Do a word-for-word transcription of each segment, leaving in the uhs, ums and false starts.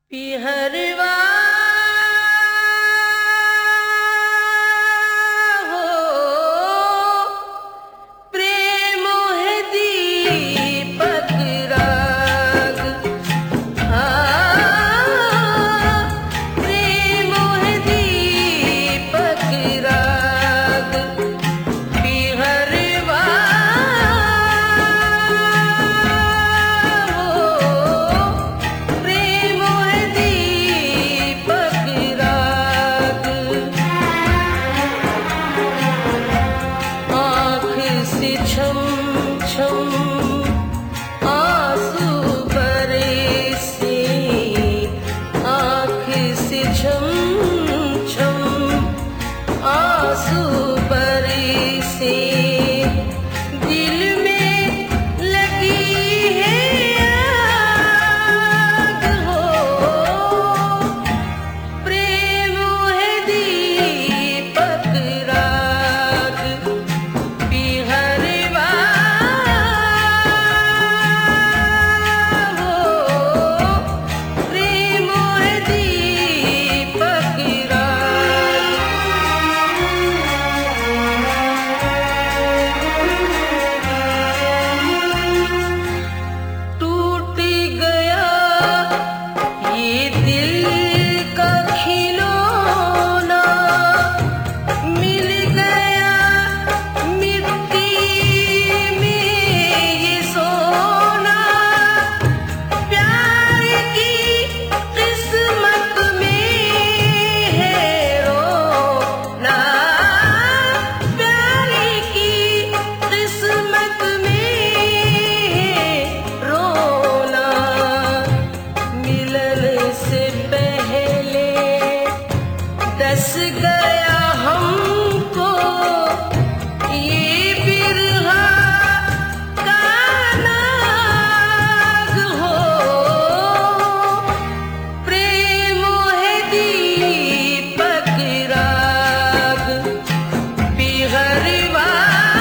पिहरवा हो प्रेम है दीपक राग आ प्रेम है दीपक राग पिहरवा हो प्रेम है दीपक राग आँख से छम छम आंसू बरसे आँख से छम छम आंसू बरसे दिल में लगी है आग हो प्रेम है दीपक राग पिहरवा हो प्रेम है दीपक राग टूट गया ये दिल का खिलौना मिल गया मिट्टी में ये सोना प्यार की किस्मत में है रोना प्यार की किस्मत में है रोना मिलन से पहले दस गया हमको ये बिरहा का नाग हो प्रेम है दीपक राग पिहरवा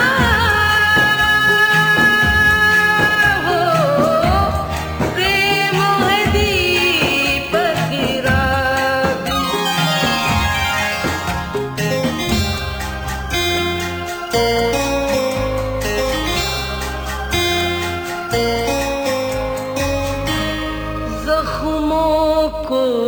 हो प्रेम है दीपक राग जख्मों को